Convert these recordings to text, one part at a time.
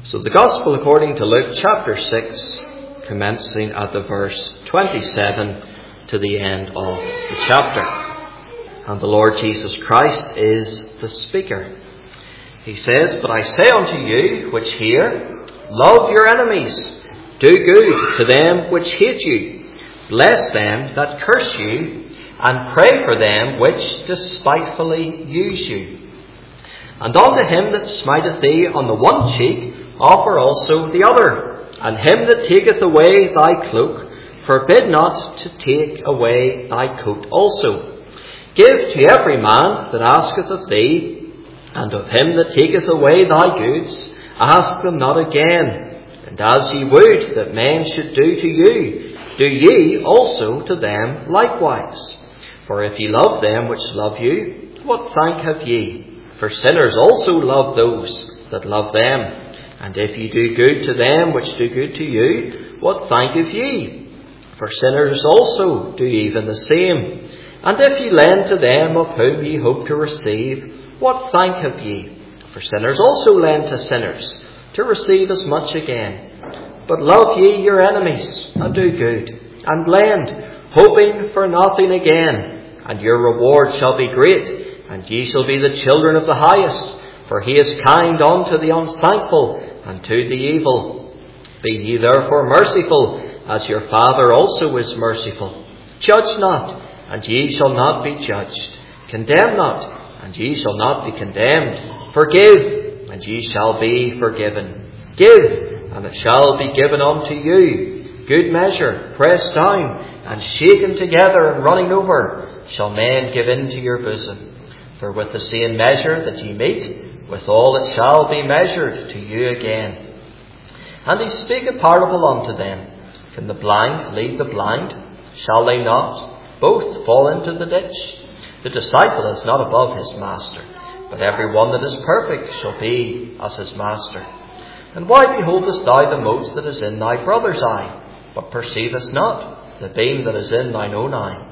So the Gospel according to Luke chapter 6, commencing at the verse 27 to the end of the chapter. And the Lord Jesus Christ is the speaker. He says, "But I say unto you which hear, love your enemies, do good to them which hate you, bless them that curse you, and pray for them which despitefully use you. And unto him that smiteth thee on the one cheek, offer also the other. And him that taketh away thy cloak, forbid not to take away thy coat also. Give to every man that asketh of thee, and of him that taketh away thy goods, ask them not again. And as ye would that men should do to you, do ye also to them likewise. For if ye love them which love you, what thank have ye? For sinners also love those that love them. And if ye do good to them which do good to you, what thank have ye? For sinners also do even the same. And if ye lend to them of whom ye hope to receive, what thank have ye? For sinners also lend to sinners, to receive as much again. But love ye your enemies, and do good, and lend, hoping for nothing again. And your reward shall be great, and ye shall be the children of the highest. For he is kind unto the unthankful, and to the evil. Be ye therefore merciful, as your Father also is merciful. Judge not, and ye shall not be judged. Condemn not, and ye shall not be condemned. Forgive, and ye shall be forgiven. Give, and it shall be given unto you. Good measure, pressed down, and shaken together, and running over, shall men give into your bosom. For with the same measure that ye mete, withal it shall be measured to you again. And he spake a parable unto them. Can the blind lead the blind? Shall they not both fall into the ditch? The disciple is not above his master, but every one that is perfect shall be as his master. And why beholdest thou the mote that is in thy brother's eye, but perceivest not the beam that is in thine own eye?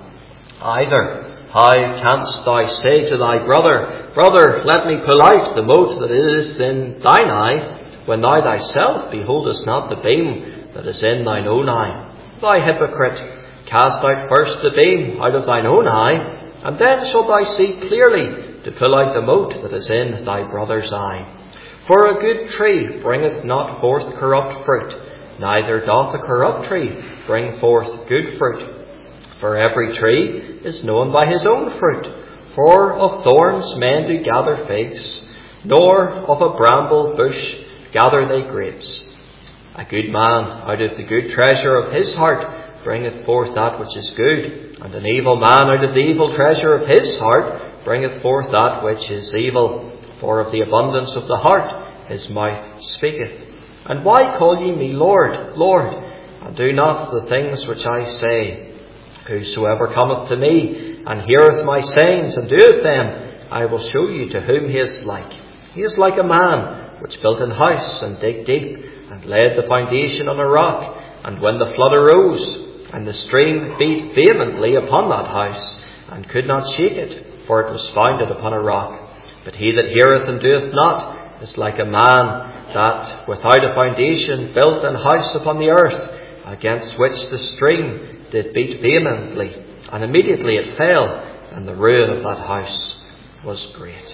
Either how canst thou say to thy brother, Brother, let me pull out the mote that is in thine eye, when thou thyself beholdest not the beam that is in thine own eye? Thou hypocrite, cast out first the beam out of thine own eye, and then shalt thou see clearly to pull out the mote that is in thy brother's eye. For a good tree bringeth not forth corrupt fruit, neither doth a corrupt tree bring forth good fruit. For every tree is known by his own fruit. For of thorns men do gather figs, nor of a bramble bush gather they grapes. A good man out of the good treasure of his heart bringeth forth that which is good, and an evil man out of the evil treasure of his heart bringeth forth that which is evil. For of the abundance of the heart his mouth speaketh. And why call ye me Lord, Lord, and do not the things which I say? Whosoever cometh to me, and heareth my sayings, and doeth them, I will show you to whom he is like. He is like a man which built an house, and digged deep, and laid the foundation on a rock. And when the flood arose, and the stream beat vehemently upon that house, and could not shake it, for it was founded upon a rock. But he that heareth and doeth not is like a man that, without a foundation, built an house upon the earth, against which the stream did beat vehemently, and immediately it fell, and the ruin of that house was great."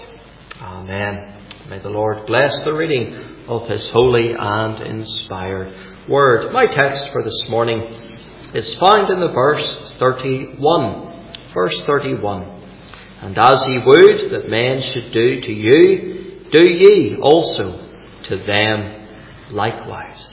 Amen. May the Lord bless the reading of his holy and inspired word. My text for this morning is found in the verse 31. Verse 31. "And as ye would that men should do to you, do ye also to them likewise."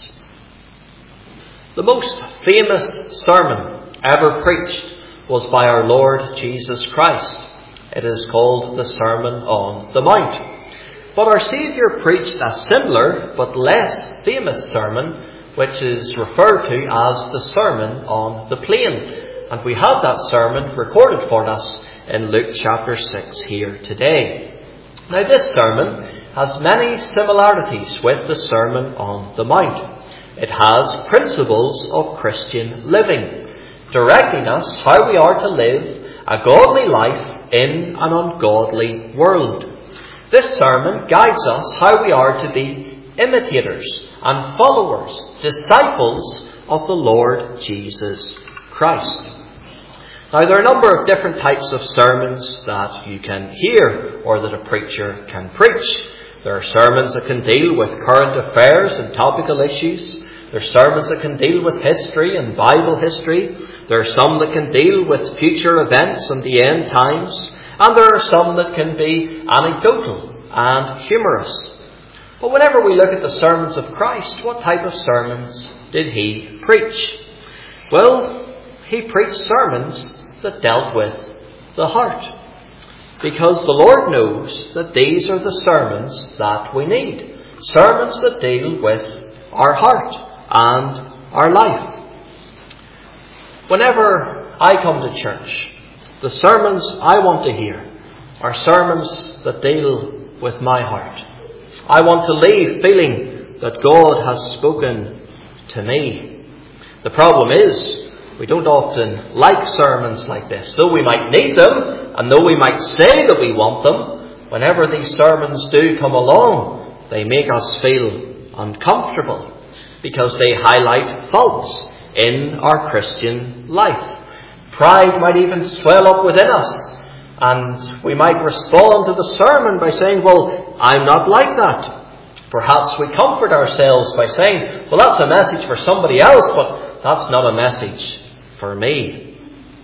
The most famous sermon ever preached was by our Lord Jesus Christ. It is called the Sermon on the Mount. But our Saviour preached a similar but less famous sermon, which is referred to as the Sermon on the Plain. And we have that sermon recorded for us in Luke chapter 6 here today. Now this sermon has many similarities with the Sermon on the Mount. It has principles of Christian living, directing us how we are to live a godly life in an ungodly world. This sermon guides us how we are to be imitators and followers, disciples of the Lord Jesus Christ. Now, there are a number of different types of sermons that you can hear or that a preacher can preach. There are sermons that can deal with current affairs and topical issues. There are sermons that can deal with history and Bible history. There are some that can deal with future events and the end times. And there are some that can be anecdotal and humorous. But whenever we look at the sermons of Christ, what type of sermons did he preach? Well, he preached sermons that dealt with the heart. Because the Lord knows that these are the sermons that we need. Sermons that deal with our heart and our life. Whenever I come to church, the sermons I want to hear are sermons that deal with my heart. I want to leave feeling that God has spoken to me. The problem is, we don't often like sermons like this. Though we might need them, and though we might say that we want them, whenever these sermons do come along, they make us feel uncomfortable because they highlight faults in our Christian life. Pride might even swell up within us, and we might respond to the sermon by saying, well, I'm not like that. Perhaps we comfort ourselves by saying, well, that's a message for somebody else, but that's not a message for me.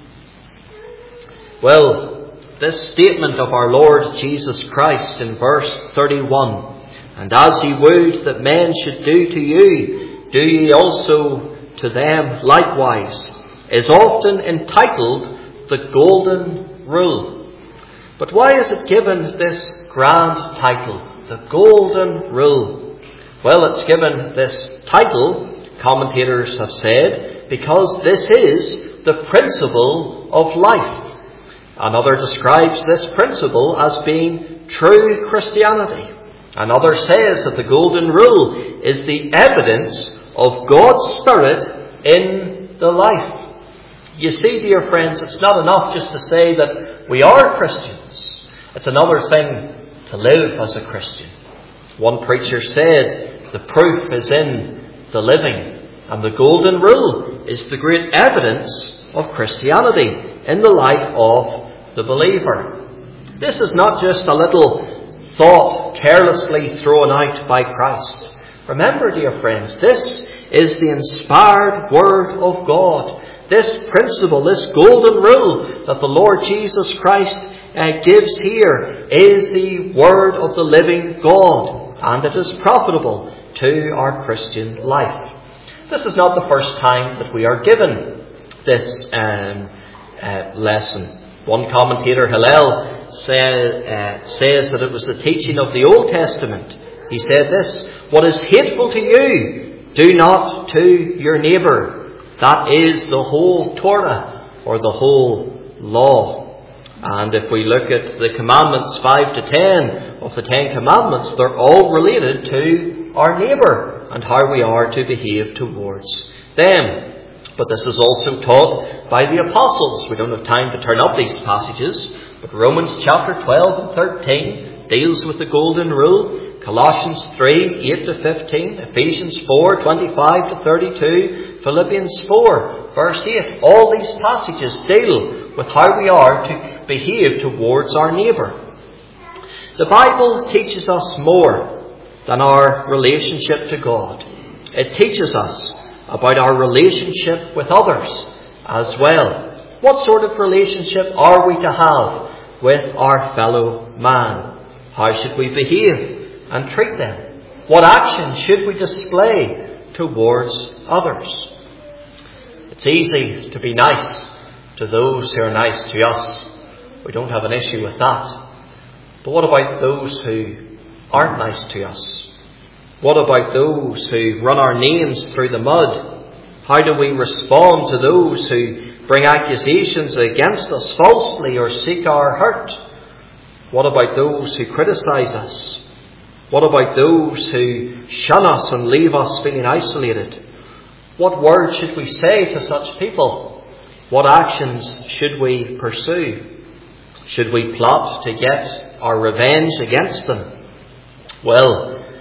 Well, this statement of our Lord Jesus Christ in verse 31, and as ye would that men should do to you, do ye also to them likewise, is often entitled the Golden Rule. But why is it given this grand title, the Golden Rule? Well, it's given this title, commentators have said, because this is the principle of life. Another describes this principle as being true Christianity. Another says that the Golden Rule is the evidence of God's Spirit in the life. You see, dear friends, it's not enough just to say that we are Christians. It's another thing to live as a Christian. One preacher said, the proof is in the living. And the Golden Rule is the great evidence of Christianity in the life of the believer. This is not just a little thought carelessly thrown out by Christ. Remember, dear friends, this is the inspired Word of God. This principle, this Golden Rule that the Lord Jesus Christ gives here is the Word of the living God, and it is profitable to our Christian life. This is not the first time that we are given this lesson. One commentator, Hillel, says that it was the teaching of the Old Testament. He said this, what is hateful to you, do not to your neighbour. That is the whole Torah, or the whole law. And if we look at the commandments 5 to 10 of the 10 commandments, they're all related to our neighbour and how we are to behave towards them. But this is also taught by the apostles. We don't have time to turn up these passages, but Romans chapter 12 and 13 deals with the Golden Rule. Colossians 3, 8 to 15, Ephesians 4, 25 to 32, Philippians 4, verse 8. All these passages deal with how we are to behave towards our neighbour. The Bible teaches us more than our relationship to God. It teaches us about our relationship with others as well. What sort of relationship are we to have with our fellow man? How should we behave and treat them? What action should we display towards others? It's easy to be nice to those who are nice to us. We don't have an issue with that. But what about those who aren't nice to us? What about those who run our names through the mud? How do we respond to those who bring accusations against us falsely or seek our hurt? What about those who criticize us? What about those who shun us and leave us feeling isolated? What words should we say to such people? What actions should we pursue? Should we plot to get our revenge against them? Well,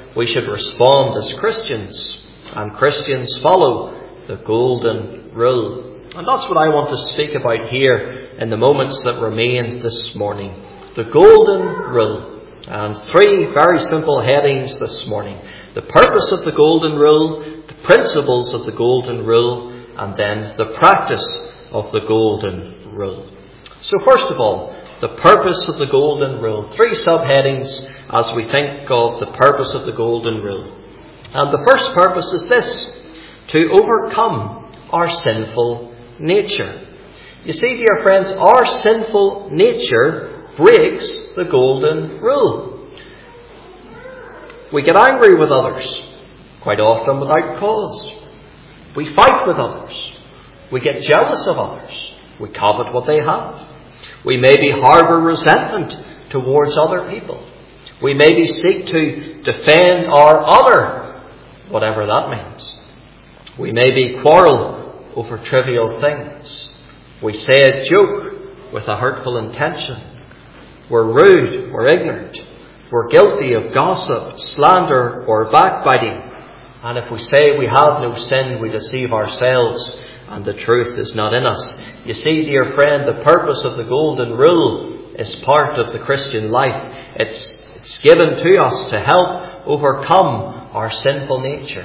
we should respond as Christians. And Christians follow the golden rule. And that's what I want to speak about here in the moments that remain this morning. The golden rule. And 3 very simple headings this morning. The purpose of the golden rule, the principles of the golden rule, and then the practice of the golden rule. So first of all, the purpose of the golden rule. 3 subheadings as we think of the purpose of the golden rule. And the first purpose is this: to overcome our sinful nature. You see, dear friends, our sinful nature breaks the golden rule. We get angry with others, quite often without cause. We fight with others. We get jealous of others. We covet what they have. We maybe harbour resentment towards other people. We maybe seek to defend our honour, whatever that means. We maybe quarrel over trivial things. We say a joke with a hurtful intention. We're rude, we're ignorant. We're guilty of gossip, slander, or backbiting. And if we say we have no sin, we deceive ourselves, and the truth is not in us. You see, dear friend, the purpose of the golden rule is part of the Christian life. It's given to us to help overcome our sinful nature.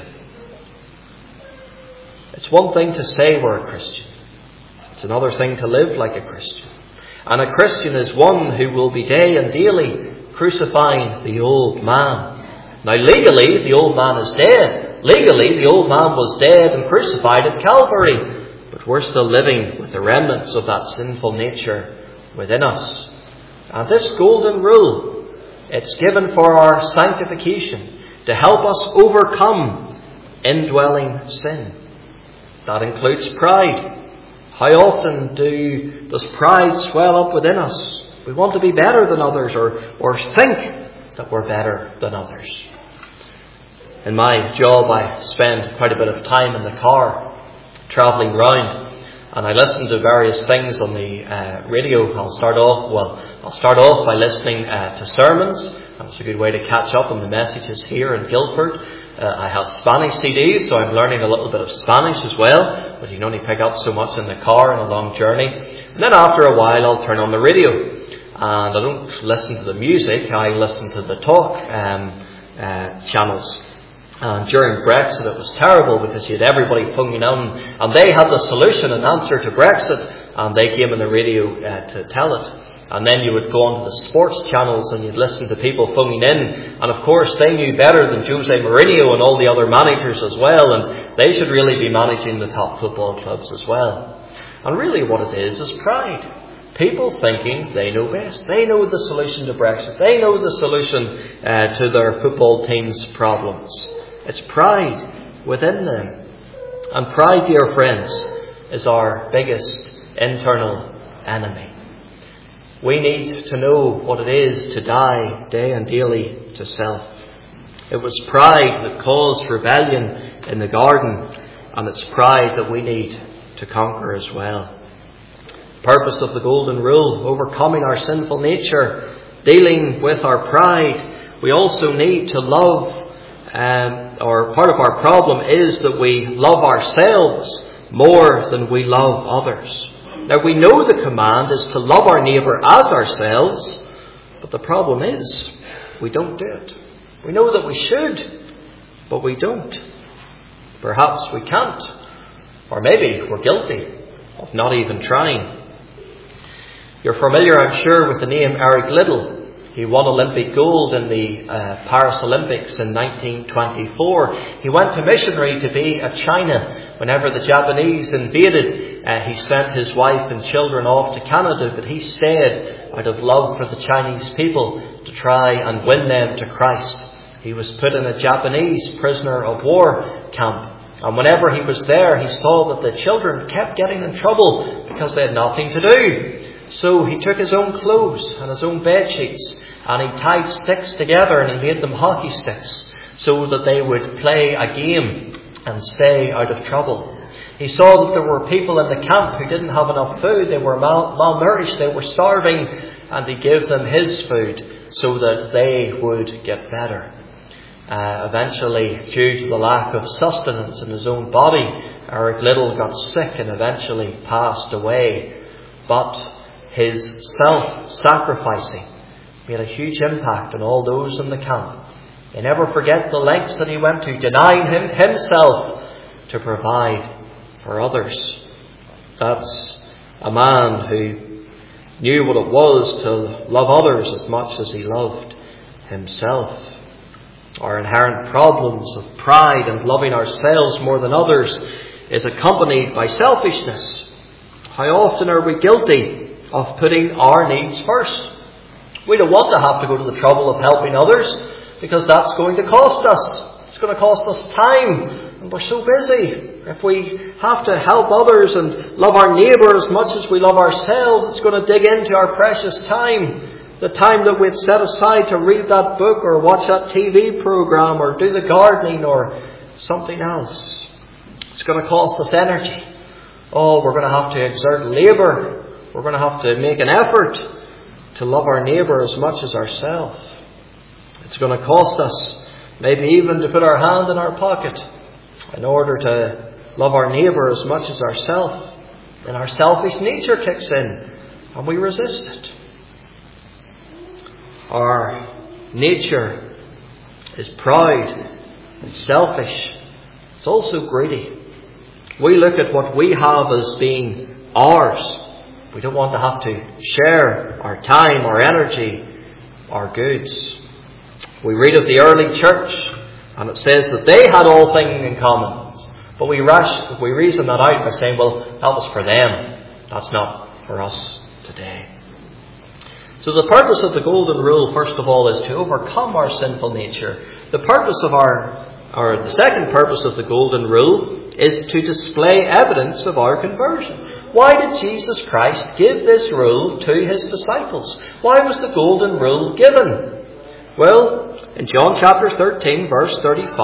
It's one thing to say we're a Christian. It's another thing to live like a Christian. And a Christian is one who will be day and daily crucifying the old man. Now legally, the old man is dead. Legally, the old man was dead and crucified at Calvary. But we're still living with the remnants of that sinful nature within us. And this golden rule, it's given for our sanctification, to help us overcome indwelling sin. That includes pride. How often does pride swell up within us? We want to be better than others, or think that we're better than others. In my job, I spend quite a bit of time in the car, travelling round, and I listen to various things on the radio. I'll start off by listening to sermons, and it's a good way to catch up on the messages here in Guildford. I have Spanish CDs, so I'm learning a little bit of Spanish as well, but you can only pick up so much in the car on a long journey. And then after a while, I'll turn on the radio. And I don't listen to the music, I listen to the talk channels. And during Brexit it was terrible, because you had everybody phoning in, and they had the solution and answer to Brexit, and they came on the radio to tell it. And then you would go onto the sports channels and you'd listen to people phoning in, and of course they knew better than Jose Mourinho and all the other managers as well, and they should really be managing the top football clubs as well. And really what it is pride. People thinking they know best. They know the solution to Brexit. They know the solution to their football team's problems. It's pride within them. And pride, dear friends, is our biggest internal enemy. We need to know what it is to die day and daily to self. It was pride that caused rebellion in the garden, and it's pride that we need to conquer as well. Purpose of the golden rule: overcoming our sinful nature, dealing with our pride. We also need to love, or part of our problem is that we love ourselves more than we love others. Now we know the command is to love our neighbour as ourselves, but the problem is we don't do it. We know that we should, but we don't. Perhaps we can't, or maybe we're guilty of not even trying. You're familiar, I'm sure, with the name Eric Liddell. He won Olympic gold in the Paris Olympics in 1924. He went to missionary to be at China. Whenever the Japanese invaded, he sent his wife and children off to Canada, but he stayed out of love for the Chinese people to try and win them to Christ. He was put in a Japanese prisoner of war camp. And whenever he was there, he saw that the children kept getting in trouble because they had nothing to do. So he took his own clothes and his own bed sheets, and he tied sticks together and he made them hockey sticks so that they would play a game and stay out of trouble. He saw that there were people in the camp who didn't have enough food. They were malnourished, they were starving, and he gave them his food so that they would get better. Eventually, due to the lack of sustenance in his own body, Eric Liddell got sick and eventually passed away. But his self-sacrificing made a huge impact on all those in the camp. They never forget the lengths that he went to, denying himself to provide for others. That's a man who knew what it was to love others as much as he loved himself. Our inherent problems of pride and loving ourselves more than others is accompanied by selfishness. How often are we guilty of putting our needs first? We don't want to have to go to the trouble of helping others because that's going to cost us. It's going to cost us time, and we're so busy. If we have to help others and love our neighbour as much as we love ourselves, it's going to dig into our precious time. The time that we'd set aside to read that book or watch that TV program or do the gardening or something else. It's going to cost us energy. Oh, we're going to have to exert labour. We're going to have to make an effort to love our neighbour as much as ourselves. It's going to cost us maybe even to put our hand in our pocket in order to love our neighbour as much as ourselves. Then our selfish nature kicks in and we resist it. Our nature is proud, it's selfish, it's also greedy. We look at what we have as being ours. We don't want to have to share our time, our energy, our goods. We read of the early church and it says that they had all things in common. But we reason that out by saying, well, that was for them. That's not for us today. So the purpose of the golden rule, first of all, is to overcome our sinful nature. The purpose of the second purpose of the golden rule is to display evidence of our conversion. Why did Jesus Christ give this rule to his disciples? Why was the golden rule given? Well, in John chapter 13, verse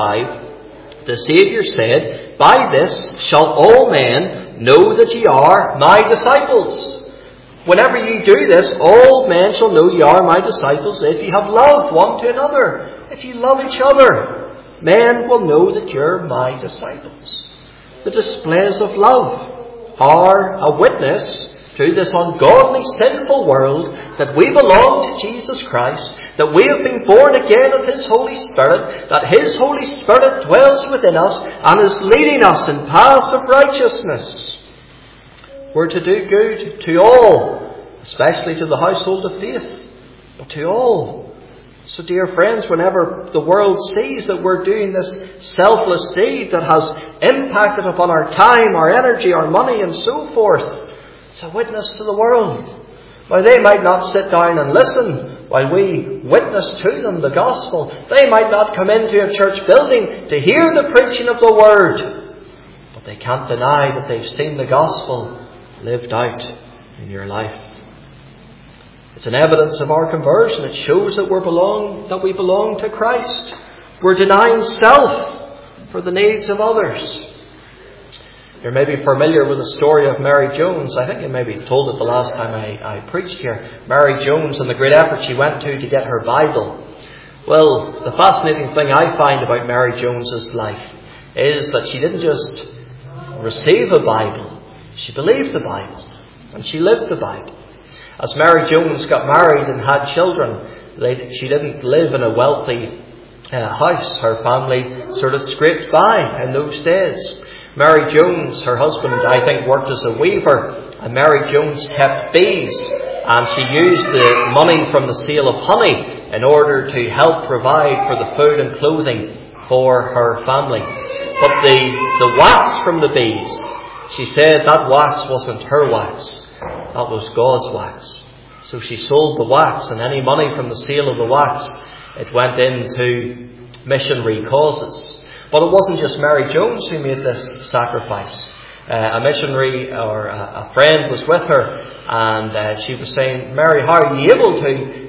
35, the Saviour said, "By this shall all men know that ye are my disciples. Whenever ye do this, all men shall know ye are my disciples if ye have love one to another." If ye love each other, men will know that you're my disciples. The displays of love are a witness to this ungodly, sinful world that we belong to Jesus Christ, that we have been born again of his Holy Spirit, that his Holy Spirit dwells within us and is leading us in paths of righteousness. We're to do good to all, especially to the household of faith, but to all. So dear friends, whenever the world sees that we're doing this selfless deed that has impacted upon our time, our energy, our money and so forth, it's a witness to the world. While they might not sit down and listen while we witness to them the gospel, they might not come into a church building to hear the preaching of the word, but they can't deny that they've seen the gospel lived out in your life. It's an evidence of our conversion. It shows that we belong to Christ. We're denying self for the needs of others. You're maybe familiar with the story of Mary Jones. I think you maybe told it the last time I preached here. Mary Jones and the great effort she went to get her Bible. Well, the fascinating thing I find about Mary Jones's life is that she didn't just receive a Bible. She believed the Bible and she lived the Bible. As Mary Jones got married and had children, she didn't live in a wealthy house. Her family sort of scraped by in those days. Mary Jones, her husband, I think, worked as a weaver, and Mary Jones kept bees, and she used the money from the sale of honey in order to help provide for the food and clothing for her family. But the wax from the bees, she said that wax wasn't her wax. That was God's wax. So she sold the wax, and any money from the sale of the wax, it went into missionary causes. But it wasn't just Mary Jones who made this sacrifice. A missionary or a friend was with her, and she was saying, "Mary, how are you able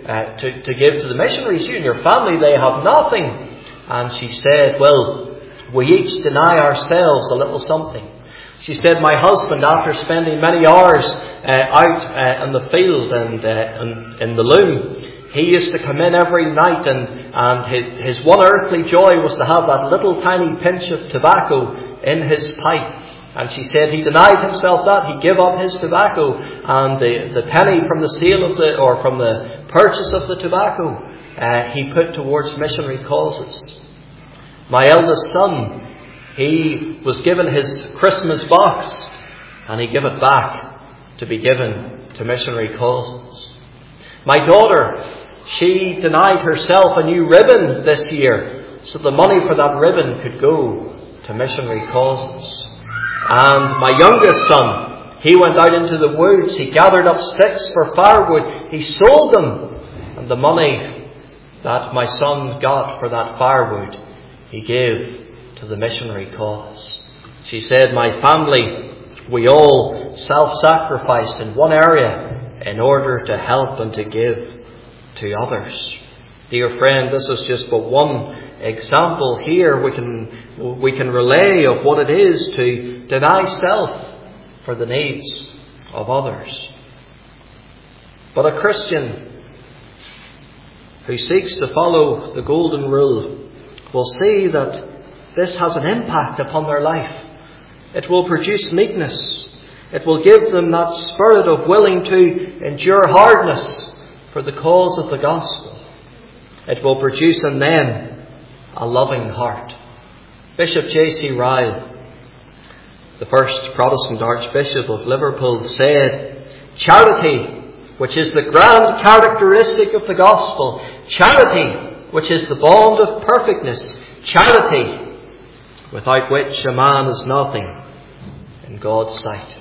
to give to the missionaries? You and your family, they have nothing." And she said, "Well, we each deny ourselves a little something." She said, "My husband, after spending many hours out in the field and in the loom, he used to come in every night, and his one earthly joy was to have that little tiny pinch of tobacco in his pipe. And she said he denied himself that. He gave up his tobacco, and the penny from the sale of from the purchase of the tobacco, he put towards missionary causes. My eldest son, he was given his Christmas box, and he gave it back to be given to missionary causes. My daughter, she denied herself a new ribbon this year, so the money for that ribbon could go to missionary causes. And my youngest son, he went out into the woods, he gathered up sticks for firewood, he sold them, and the money that my son got for that firewood, he gave to the missionary cause. She said, my family, we all self-sacrificed in one area in order to help and to give to others. Dear friend, this is just but one example here we can relay of what it is to deny self for the needs of others. But a Christian who seeks to follow the golden rule will see that this has an impact upon their life. It will produce meekness. It will give them that spirit of willing to endure hardness for the cause of the gospel. It will produce in them a loving heart. Bishop J.C. Ryle, the first Protestant Archbishop of Liverpool, said, charity, which is the grand characteristic of the gospel, charity, which is the bond of perfectness, charity, without which a man is nothing in God's sight.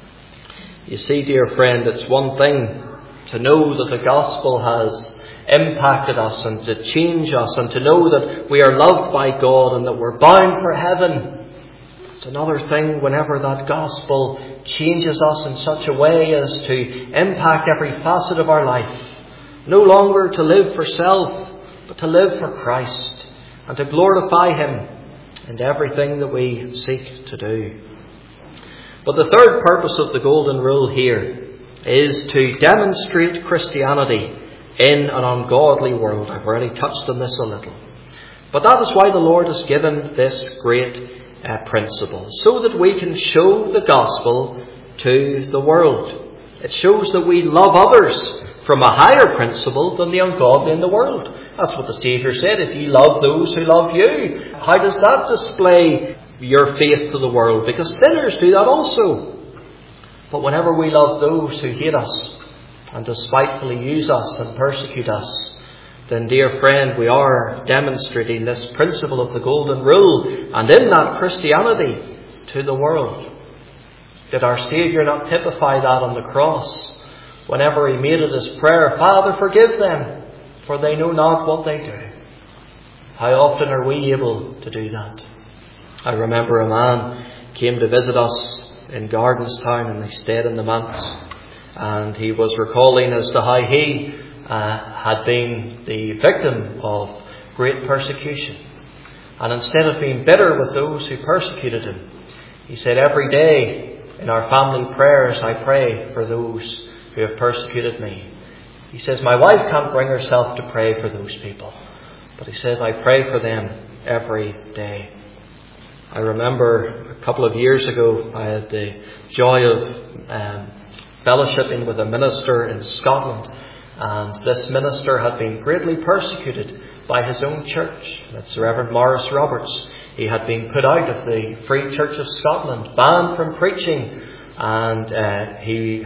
You see, dear friend, it's one thing to know that the gospel has impacted us and to change us and to know that we are loved by God and that we're bound for heaven. It's another thing whenever that gospel changes us in such a way as to impact every facet of our life. No longer to live for self, but to live for Christ and to glorify Him in everything that we seek to do. But the third purpose of the golden rule here is to demonstrate Christianity in an ungodly world. I've already touched on this a little. But that is why the Lord has given this great principle, so that we can show the gospel to the world. It shows that we love others from a higher principle than the ungodly in the world. That's what the Saviour said, if ye love those who love you. How does that display your faith to the world? Because sinners do that also. But whenever we love those who hate us and despitefully use us and persecute us, then, dear friend, we are demonstrating this principle of the golden rule, and in that Christianity to the world. Did our Saviour not typify that on the cross whenever He made it His prayer, Father, forgive them, for they know not what they do? How often are we able to do that? I remember a man came to visit us in Gardenstown, and he stayed in the manse, and he was recalling as to how he had been the victim of great persecution. And instead of being bitter with those who persecuted him, he said, every day in our family prayers I pray for those who have persecuted me. He says, my wife can't bring herself to pray for those people, but he says, I pray for them every day. I remember a couple of years ago I had the joy of fellowshipping with a minister in Scotland. And this minister had been greatly persecuted by his own church. That's Reverend Maurice Roberts. He had been put out of the Free Church of Scotland, banned from preaching, and he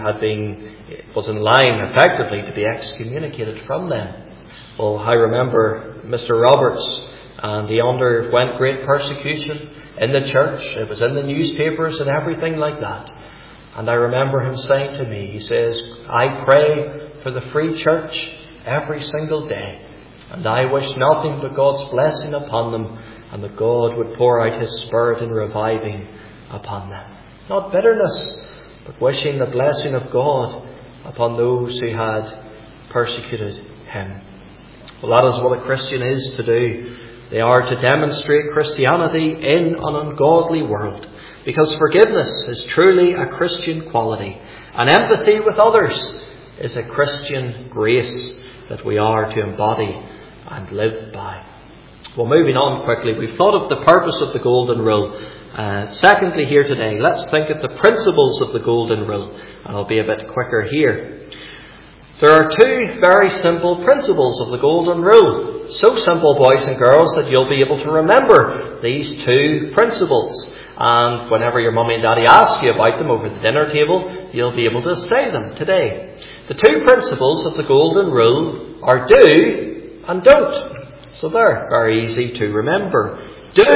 was in line effectively to be excommunicated from them. Well, I remember Mr. Roberts, and he underwent great persecution in the church. It was in the newspapers and everything like that. And I remember him saying to me, he says, I pray for the Free Church every single day, and I wish nothing but God's blessing upon them, and that God would pour out His Spirit in reviving upon them. Not bitterness, but wishing the blessing of God upon those who had persecuted him. Well, that is what a Christian is to do. They are to demonstrate Christianity in an ungodly world, because forgiveness is truly a Christian quality, and empathy with others is a Christian grace. that we are to embody and live by. Well, moving on quickly, we've thought of the purpose of the Golden Rule. Secondly, here today, let's think of the principles of the Golden Rule. And I'll be a bit quicker here. There are two very simple principles of the Golden Rule. So simple, boys and girls, that you'll be able to remember these two principles. And whenever your mummy and daddy ask you about them over the dinner table, you'll be able to say them today. The two principles of the Golden Rule are do and don't. So they're very easy to remember.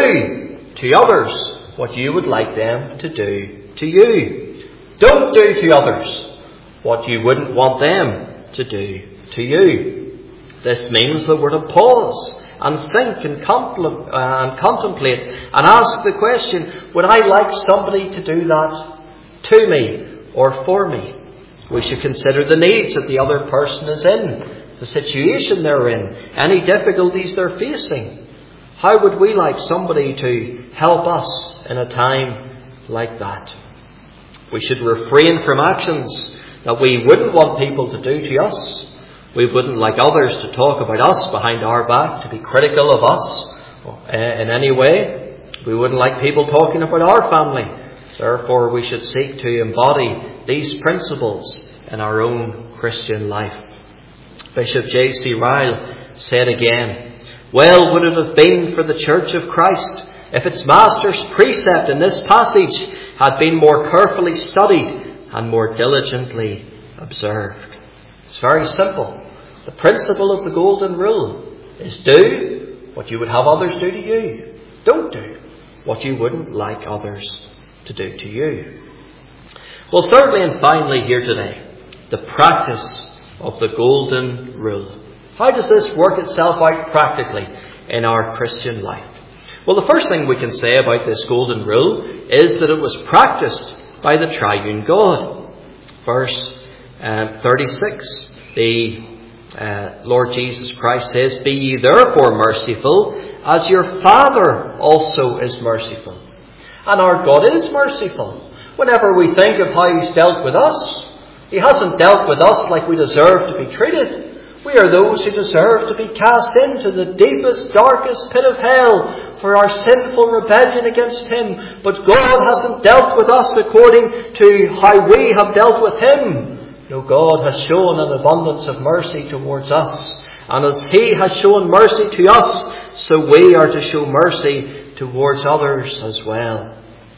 Do to others what you would like them to do to you. Don't do to others what you wouldn't want them to do to you. This means that we're to pause and think and contemplate and ask the question, would I like somebody to do that to me or for me? We should consider the needs that the other person is in, the situation they're in, any difficulties they're facing. How would we like somebody to help us in a time like that? We should refrain from actions that we wouldn't want people to do to us. We wouldn't like others to talk about us behind our back, to be critical of us in any way. We wouldn't like people talking about our family. Therefore, we should seek to embody these principles in our own Christian life. Bishop J.C. Ryle said again, well would it have been for the Church of Christ if its Master's precept in this passage had been more carefully studied and more diligently observed. It's very simple. The principle of the Golden Rule is do what you would have others do to you. Don't do what you wouldn't like others to do to you. Well, thirdly and finally here today, the practice of the Golden Rule. How does this work itself out practically in our Christian life? Well, the first thing we can say about this Golden Rule is that it was practiced by the triune God. Verse 36, the Lord Jesus Christ says, be ye therefore merciful, as your Father also is merciful. And our God is merciful. Whenever we think of how He's dealt with us, He hasn't dealt with us like we deserve to be treated. We are those who deserve to be cast into the deepest, darkest pit of hell for our sinful rebellion against Him. But God hasn't dealt with us according to how we have dealt with Him. No, God has shown an abundance of mercy towards us. And as He has shown mercy to us, so we are to show mercy towards others as well.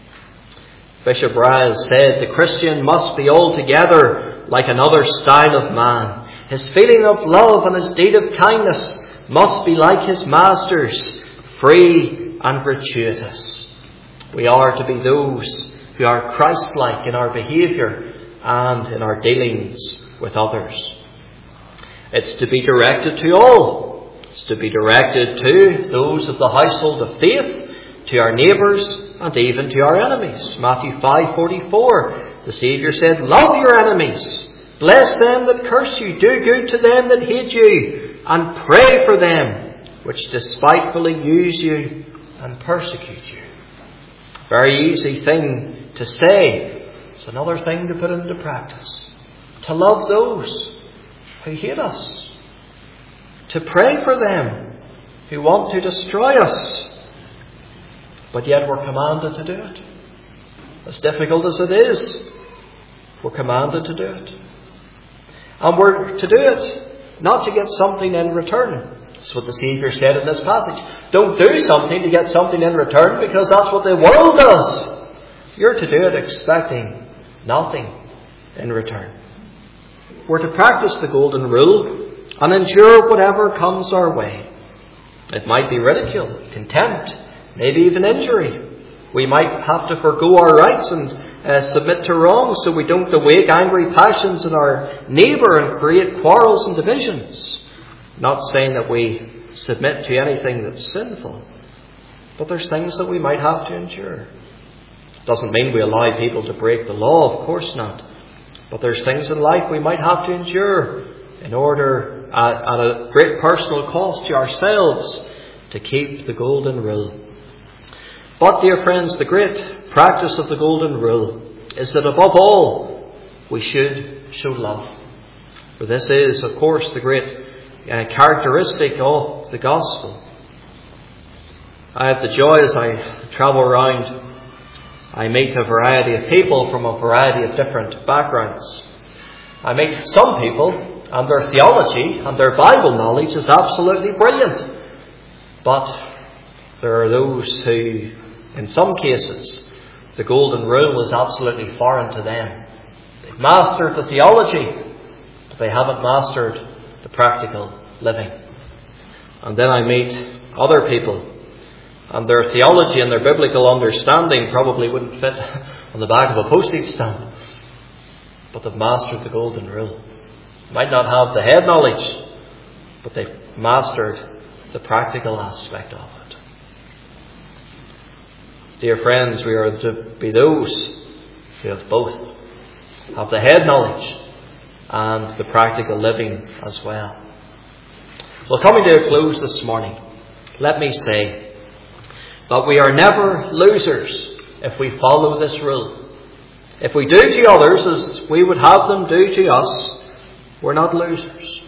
Bishop Ryle said, the Christian must be altogether like another style of man. His feeling of love and his deed of kindness must be like his Master's, free and gratuitous. We are to be those who are Christ-like in our behaviour and in our dealings with others. It's to be directed to all. It's to be directed to those of the household of faith, to our neighbours, and even to our enemies. Matthew 5:44, the Saviour said, love your enemies. Bless them that curse you. Do good to them that hate you. And pray for them which despitefully use you and persecute you. Very easy thing to say. It's another thing to put into practice. To love those who hate us. To pray for them who want to destroy us. But yet we're commanded to do it. As difficult as it is, we're commanded to do it. And we're to do it not to get something in return. That's what the Saviour said in this passage. Don't do something to get something in return, because that's what the world does. You're to do it expecting nothing in return. We're to practice the Golden Rule and endure whatever comes our way. It might be ridicule, contempt, maybe even injury. We might have to forgo our rights and submit to wrong so we don't awake angry passions in our neighbour and create quarrels and divisions. Not saying that we submit to anything that's sinful, but there's things that we might have to endure. Doesn't mean we allow people to break the law, of course not. But there's things in life we might have to endure in order, at a great personal cost to ourselves, to keep the Golden Rule. But, dear friends, the great practice of the Golden Rule is that above all, we should show love. For this is, of course, the great characteristic of the gospel. I have the joy as I travel around, I meet a variety of people from a variety of different backgrounds. I meet some people, and their theology and their Bible knowledge is absolutely brilliant. But there are those who, in some cases, the golden rule is absolutely foreign to them. They've mastered the theology, but they haven't mastered the practical living. And then I meet other people, and their theology and their biblical understanding probably wouldn't fit on the back of a postage stamp, but they've mastered the golden rule. Might not have the head knowledge, but they've mastered the practical aspect of it. Dear friends, we are to be those who have both. Have the head knowledge and the practical living as well. Well, coming to a close this morning, let me say that we are never losers if we follow this rule. If we do to others as we would have them do to us, we're not losers.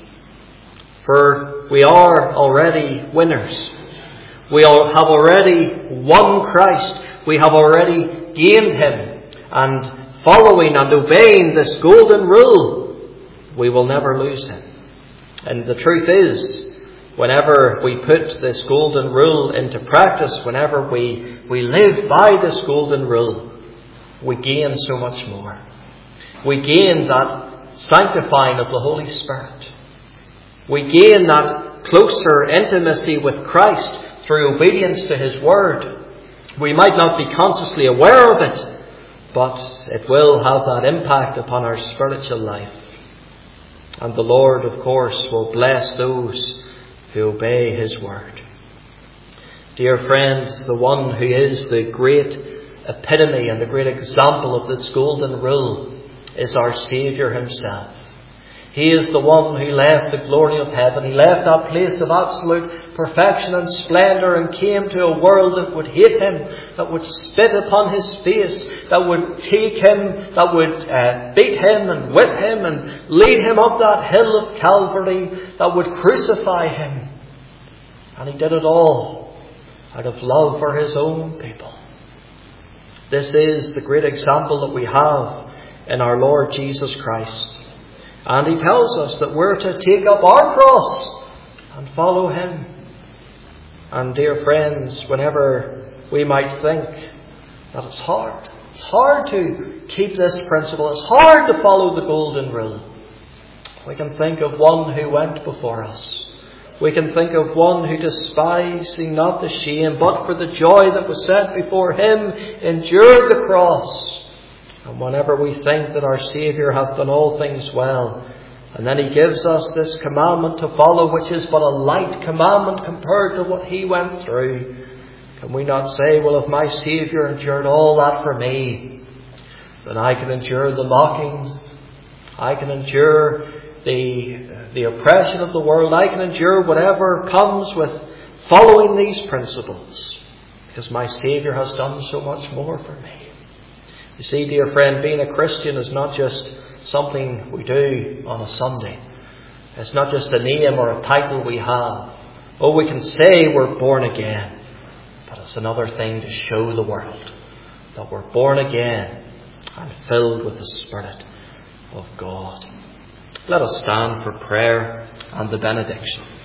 For we are already winners. We have already won Christ. We have already gained Him. And following and obeying this golden rule, we will never lose Him. And the truth is, whenever we put this golden rule into practice, whenever we live by this golden rule, we gain so much more. We gain that sanctifying of the Holy Spirit. We gain that closer intimacy with Christ through obedience to His Word. We might not be consciously aware of it, but it will have that impact upon our spiritual life. And the Lord, of course, will bless those who obey His Word. Dear friends, the one who is the great epitome and the great example of this golden rule is our Saviour Himself. He is the one who left the glory of heaven. He left that place of absolute perfection and splendour and came to a world that would hate Him, that would spit upon His face, that would take Him, that would beat Him and whip Him and lead Him up that hill of Calvary, that would crucify Him. And He did it all out of love for His own people. This is the great example that we have in our Lord Jesus Christ. And He tells us that we're to take up our cross and follow Him. And dear friends, whenever we might think that it's hard to keep this principle, it's hard to follow the golden rule, we can think of one who went before us. We can think of one who, despising not the shame, but for the joy that was set before Him, endured the cross. And whenever we think that our Saviour hath done all things well, and then He gives us this commandment to follow, which is but a light commandment compared to what He went through, can we not say, well, if my Saviour endured all that for me, then I can endure the mockings, I can endure the oppression of the world, I can endure whatever comes with following these principles, because my Saviour has done so much more for me. You see, dear friend, being a Christian is not just something we do on a Sunday. It's not just a name or a title we have. Oh, we can say we're born again, but it's another thing to show the world that we're born again and filled with the Spirit of God. Let us stand for prayer and the benediction.